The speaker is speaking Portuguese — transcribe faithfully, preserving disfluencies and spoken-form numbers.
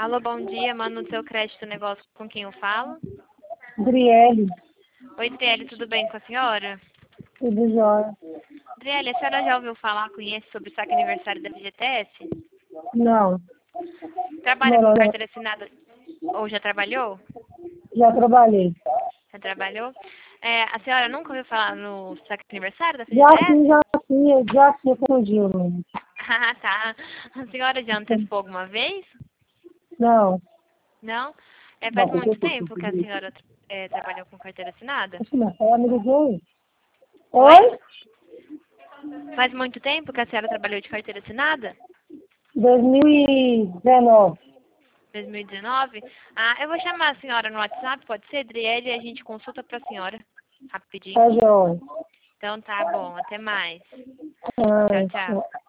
Alô, bom dia. Manda no seu crédito negócio com quem eu falo. Driele, Oi, Driele, tudo bem com a senhora? tudo jóia. Driele, a senhora já ouviu falar, conhece sobre o saque aniversário da F G T S? Não, Trabalha com não, carteira assinada ou já trabalhou? já trabalhei. Já trabalhou? É, a senhora nunca ouviu falar no saque aniversário da Já F G T S? sim, já sim, já sim, confundi o nome. Ah, tá. A senhora já antecipou alguma vez? Não, Não? É, faz não, eu muito tô tempo que a senhora é, trabalhou com carteira assinada? Acho que não, ela me ligou aí. Oi? Oi? Faz muito tempo que a senhora trabalhou de carteira assinada? dois mil e dezenove. dois mil e dezenove? Ah, eu vou chamar a senhora no WhatsApp, pode ser, Driele, e a gente consulta pra senhora. Rapidinho. Tá jóia. Então tá bom, até mais. Tchau, Ah, tchau.